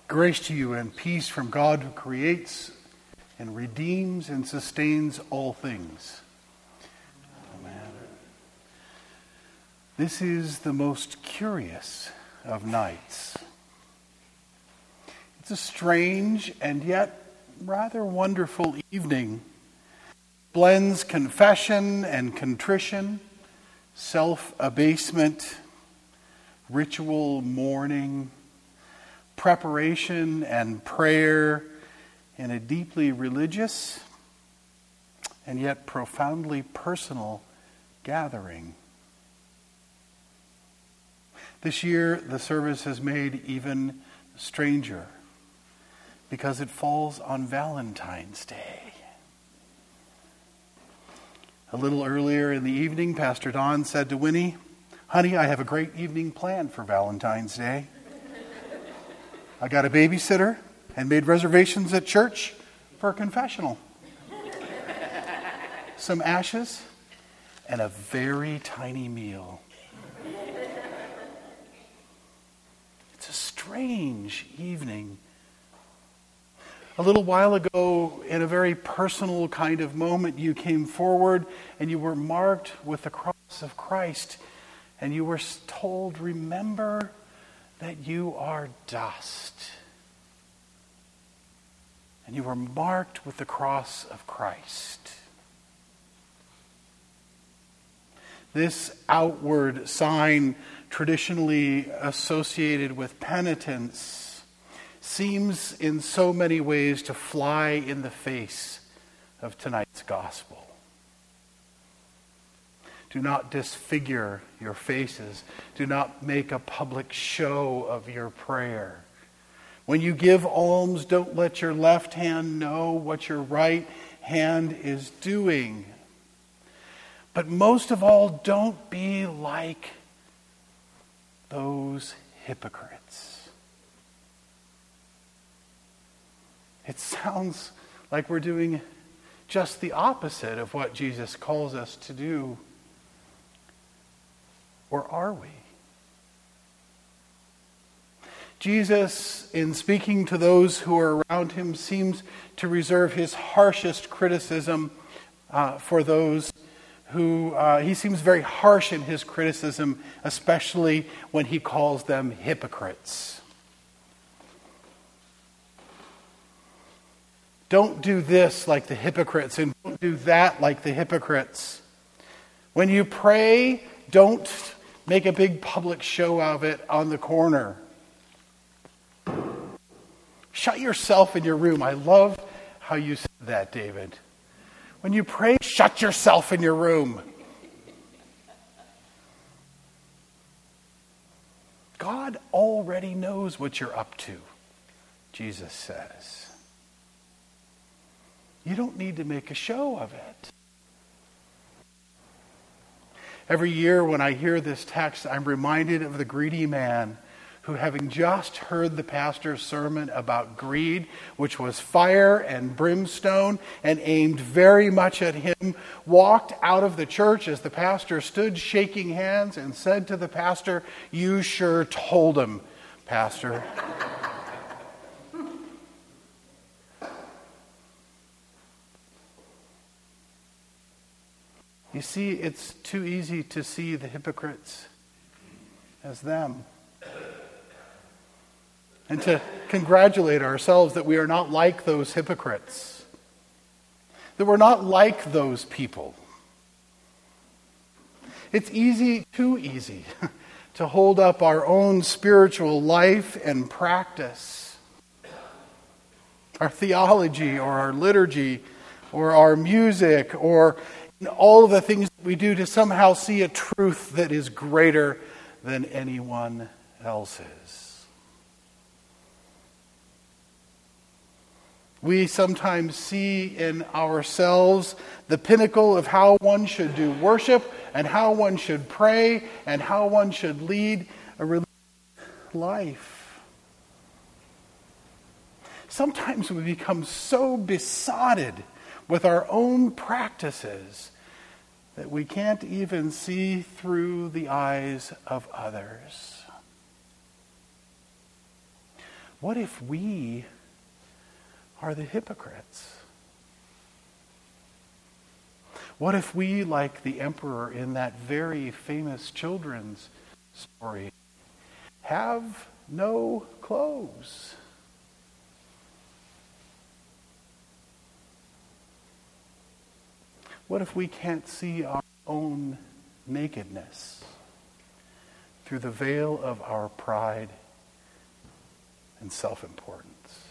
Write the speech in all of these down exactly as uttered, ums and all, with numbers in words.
Grace to you and peace from God who creates and redeems and sustains all things. Amen. This is the most curious of nights. It's a strange and yet rather wonderful evening. Blends confession and contrition, self-abasement, ritual mourning, preparation and prayer in a deeply religious and yet profoundly personal gathering. This year, the service is made even stranger because it falls on Valentine's Day. A little earlier in the evening, Pastor Don said to Winnie, "Honey, I have a great evening planned for Valentine's Day. I got a babysitter and made reservations at church for a confessional. Some ashes and a very tiny meal." It's a strange evening. A little while ago, in a very personal kind of moment, you came forward and you were marked with the cross of Christ. And you were told, remember that you are dust. And you were marked with the cross of Christ. This outward sign, traditionally associated with penitence, seems in so many ways to fly in the face of tonight's gospel. Do not disfigure your faces. Do not make a public show of your prayer. When you give alms, don't let your left hand know what your right hand is doing. But most of all, don't be like those hypocrites. It sounds like we're doing just the opposite of what Jesus calls us to do. Or are we? Jesus, in speaking to those who are around him, seems to reserve his harshest criticism uh, for those who... Uh, he seems very harsh in his criticism, especially when he calls them hypocrites. Don't do this like the hypocrites, and don't do that like the hypocrites. When you pray, don't make a big public show of it on the corner. Shut yourself in your room. I love how you said that, David. When you pray, shut yourself in your room. God already knows what you're up to, Jesus says. You don't need to make a show of it. Every year when I hear this text, I'm reminded of the greedy man who, having just heard the pastor's sermon about greed, which was fire and brimstone and aimed very much at him, walked out of the church as the pastor stood shaking hands and said to the pastor, "You sure told him, Pastor." You see, it's too easy to see the hypocrites as them. And to congratulate ourselves that we are not like those hypocrites. That we're not like those people. It's easy, too easy, to hold up our own spiritual life and practice. Our theology or our liturgy or our music or all of the things that we do to somehow see a truth that is greater than anyone else's. We sometimes see in ourselves the pinnacle of how one should do worship and how one should pray and how one should lead a religious life. Sometimes we become so besotted with our own practices that we can't even see through the eyes of others. What if we are the hypocrites? What if we, like the emperor in that very famous children's story, have no clothes? What if we can't see our own nakedness through the veil of our pride and self-importance?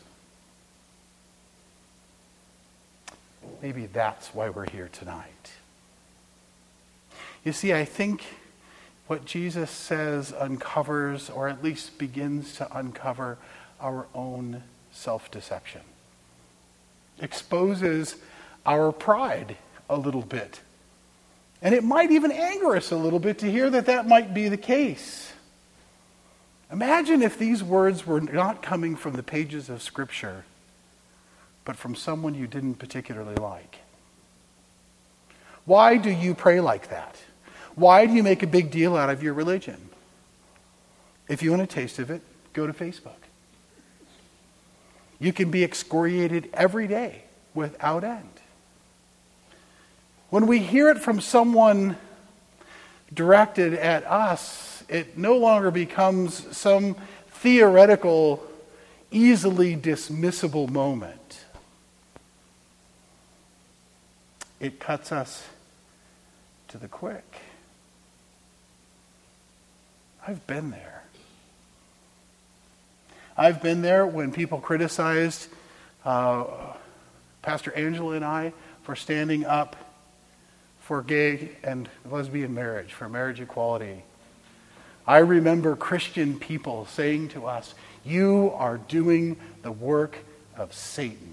Maybe that's why we're here tonight. You see, I think what Jesus says uncovers, or at least begins to uncover, our own self-deception. Exposes our pride a little bit. And it might even anger us a little bit to hear that that might be the case. Imagine if these words were not coming from the pages of Scripture, but from someone you didn't particularly like. Why do you pray like that? Why do you make a big deal out of your religion? If you want a taste of it, go to Facebook. You can be excoriated every day without end. When we hear it from someone directed at us, it no longer becomes some theoretical, easily dismissible moment. It cuts us to the quick. I've been there. I've been there when people criticized uh, Pastor Angela and I for standing up for gay and lesbian marriage, for marriage equality. I remember Christian people saying to us, "You are doing the work of Satan."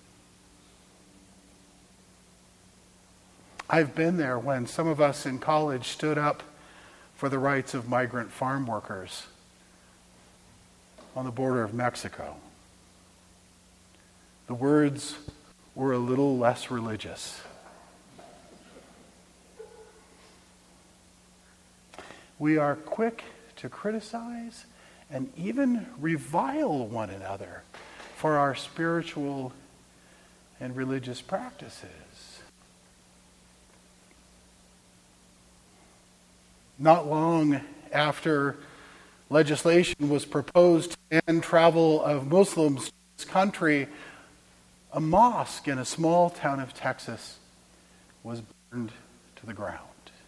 I've been there when some of us in college stood up for the rights of migrant farm workers on the border of Mexico. The words were a little less religious. We are quick to criticize and even revile one another for our spiritual and religious practices. Not long after legislation was proposed to ban travel of Muslims to this country, a mosque in a small town of Texas was burned to the ground.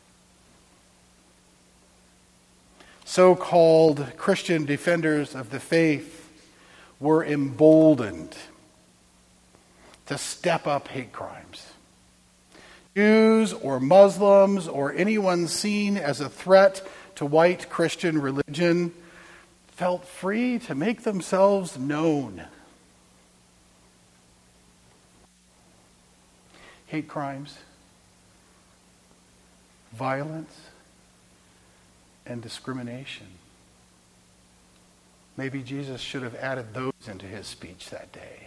So-called Christian defenders of the faith were emboldened to step up hate crimes. Jews or Muslims or anyone seen as a threat to white Christian religion felt free to make themselves known. Hate crimes, violence, and discrimination. Maybe Jesus should have added those into his speech that day.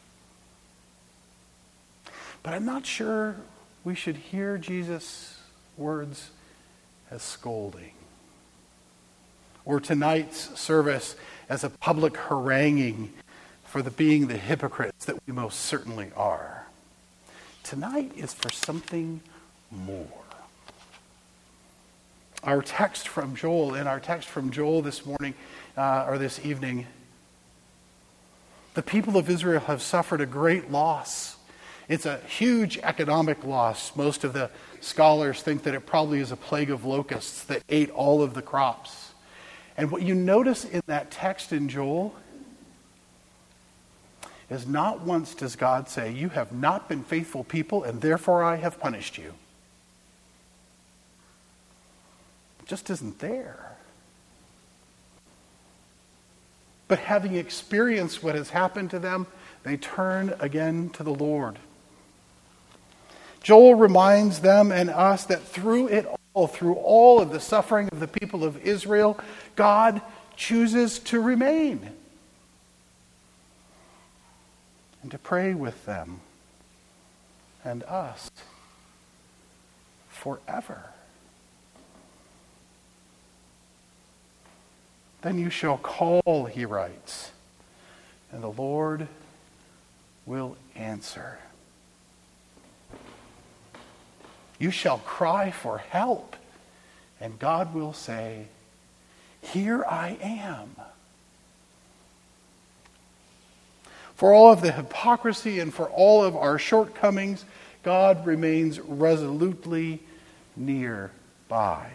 But I'm not sure we should hear Jesus' words as scolding, or tonight's service as a public haranguing for the being the hypocrites that we most certainly are. Tonight is for something more. Our text from Joel, in our text from Joel this morning, uh, or this evening, the people of Israel have suffered a great loss. It's a huge economic loss. Most of the scholars think that it probably is a plague of locusts that ate all of the crops. And what you notice in that text in Joel is not once does God say, "You have not been faithful people, and therefore I have punished you." It just isn't there. But having experienced what has happened to them, they turn again to the Lord. Joel reminds them and us that through it all, through all of the suffering of the people of Israel, God chooses to remain and to pray with them and us forever. Then you shall call, he writes, And the Lord will answer. You shall cry for help, and God will say, here I am. For all of the hypocrisy and for all of our shortcomings, God remains resolutely nearby.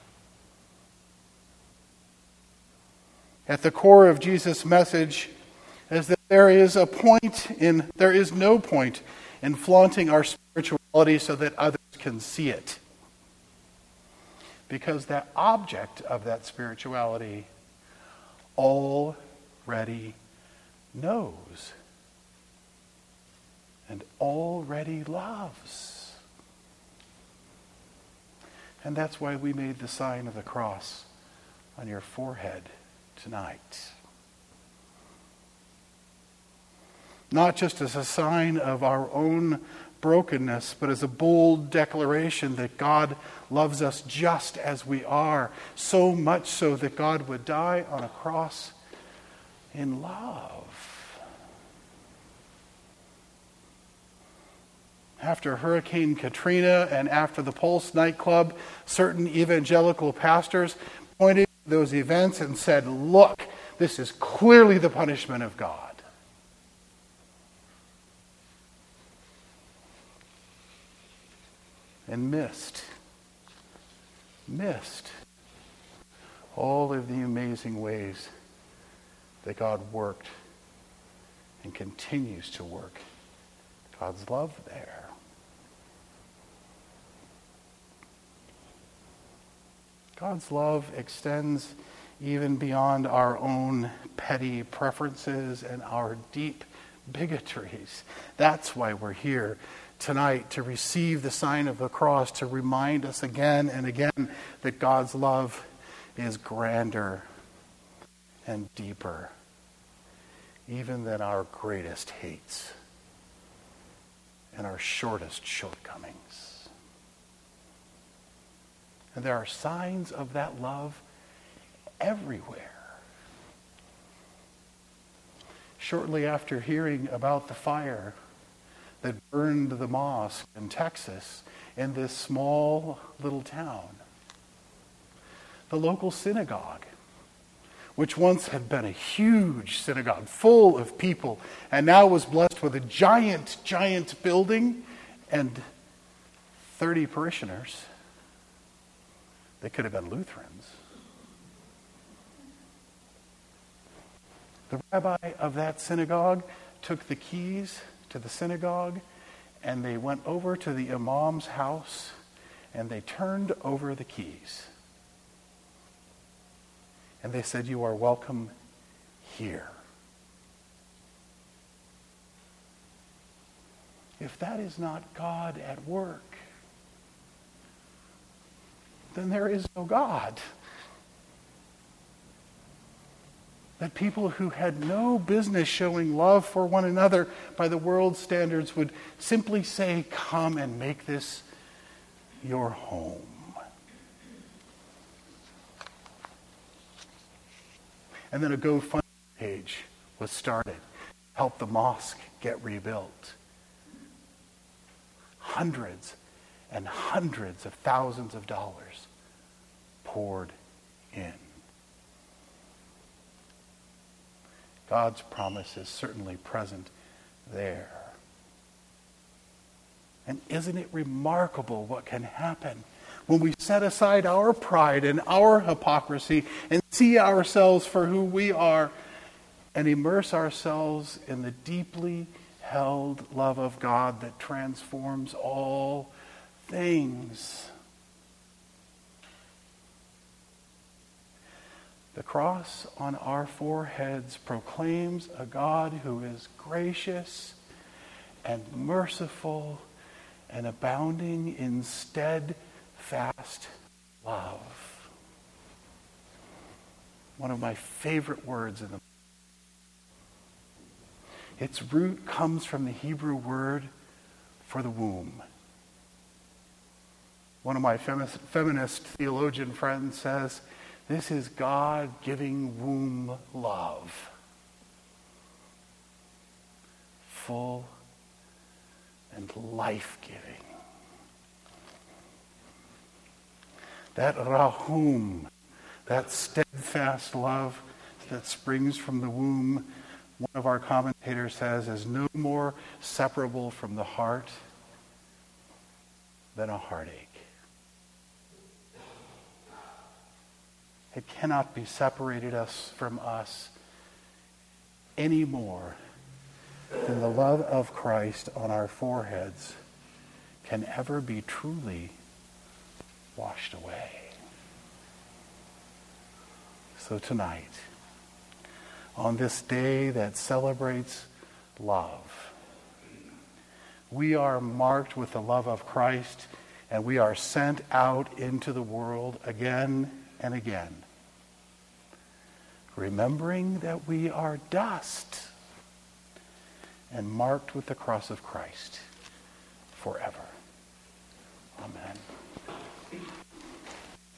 At the core of Jesus' message is that there is a point in, there is no point in flaunting our spirituality so that others can see it. Because that object of that spirituality already knows and already loves. And that's why we made the sign of the cross on your forehead tonight. Not just as a sign of our own brokenness, but as a bold declaration that God loves us just as we are, so much so that God would die on a cross in love. After Hurricane Katrina and after the Pulse nightclub, certain evangelical pastors pointed to those events and said, look, this is clearly the punishment of God. And missed, missed all of the amazing ways that God worked and continues to work God's love there. God's love extends even beyond our own petty preferences and our deep bigotries. That's why we're here tonight, to receive the sign of the cross, to remind us again and again that God's love is grander and deeper, even than our greatest hates and our shortest shortcomings. And there are signs of that love everywhere. Shortly after hearing about the fire that burned the mosque in Texas, in this small little town, the local synagogue, which once had been a huge synagogue full of people and now was blessed with a giant, giant building and thirty parishioners, they could have been Lutherans. The rabbi of that synagogue took the keys to the synagogue and they went over to the imam's house and they turned over the keys. And they said, "You are welcome here." If that is not God at work, then there is no God. That people who had no business showing love for one another by the world's standards would simply say, "Come and make this your home." And then a GoFundMe page was started to help the mosque get rebuilt. Hundreds and hundreds of thousands of dollars poured in. God's promise is certainly present there. And isn't it remarkable what can happen when we set aside our pride and our hypocrisy and see ourselves for who we are and immerse ourselves in the deeply held love of God that transforms all things. The cross on our foreheads proclaims a God who is gracious and merciful and abounding in steadfast love. One of my favorite words in the Bible. Its root comes from the Hebrew word for the womb. One of my feminist, feminist theologian friends says, this is God giving womb love. full and life-giving. That rahum, that steadfast love that springs from the womb, one of our commentators says, is no more separable from the heart than a heartache. It cannot be separated us from us any more than the love of Christ on our foreheads can ever be truly washed away. So tonight, on this day that celebrates love, we are marked with the love of Christ, and we are sent out into the world again and again, remembering that we are dust and marked with the cross of Christ forever.